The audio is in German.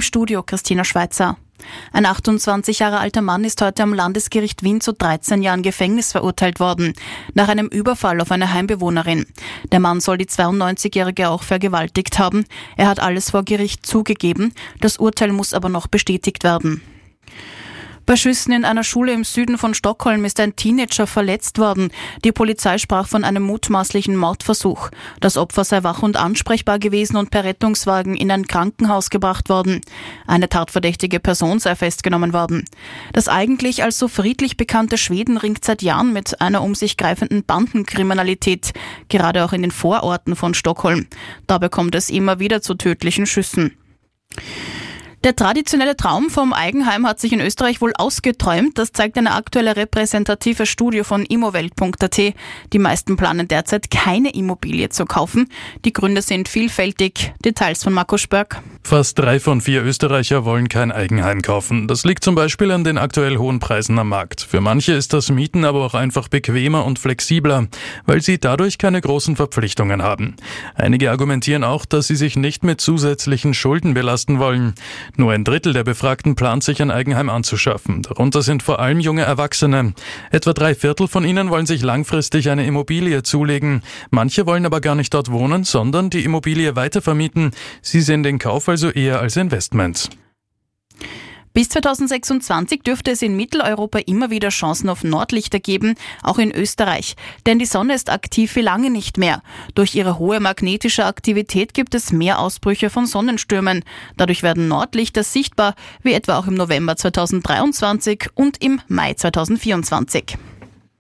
Studio Christina Schweizer. Ein 28 Jahre alter Mann ist heute am Landesgericht Wien zu 13 Jahren Gefängnis verurteilt worden, nach einem Überfall auf eine Heimbewohnerin. Der Mann soll die 92-Jährige auch vergewaltigt haben. Er hat alles vor Gericht zugegeben. Das Urteil muss aber noch bestätigt werden. Bei Schüssen in einer Schule im Süden von Stockholm ist ein Teenager verletzt worden. Die Polizei sprach von einem mutmaßlichen Mordversuch. Das Opfer sei wach und ansprechbar gewesen und per Rettungswagen in ein Krankenhaus gebracht worden. Eine tatverdächtige Person sei festgenommen worden. Das eigentlich als so friedlich bekannte Schweden ringt seit Jahren mit einer um sich greifenden Bandenkriminalität, gerade auch in den Vororten von Stockholm. Dabei kommt es immer wieder zu tödlichen Schüssen. Der traditionelle Traum vom Eigenheim hat sich in Österreich wohl ausgeträumt. Das zeigt eine aktuelle repräsentative Studie von immowelt.at. Die meisten planen derzeit keine Immobilie zu kaufen. Die Gründe sind vielfältig. Details von Markus Spörk. Fast 3 von 4 Österreicher wollen kein Eigenheim kaufen. Das liegt zum Beispiel an den aktuell hohen Preisen am Markt. Für manche ist das Mieten aber auch einfach bequemer und flexibler, weil sie dadurch keine großen Verpflichtungen haben. Einige argumentieren auch, dass sie sich nicht mit zusätzlichen Schulden belasten wollen. Nur ein Drittel der Befragten plant sich ein Eigenheim anzuschaffen. Darunter sind vor allem junge Erwachsene. Etwa 3/4 von ihnen wollen sich langfristig eine Immobilie zulegen. Manche wollen aber gar nicht dort wohnen, sondern die Immobilie weitervermieten. Sie sehen den Kauf also eher als Investment. Bis 2026 dürfte es in Mitteleuropa immer wieder Chancen auf Nordlichter geben, auch in Österreich. Denn die Sonne ist aktiv wie lange nicht mehr. Durch ihre hohe magnetische Aktivität gibt es mehr Ausbrüche von Sonnenstürmen. Dadurch werden Nordlichter sichtbar, wie etwa auch im November 2023 und im Mai 2024.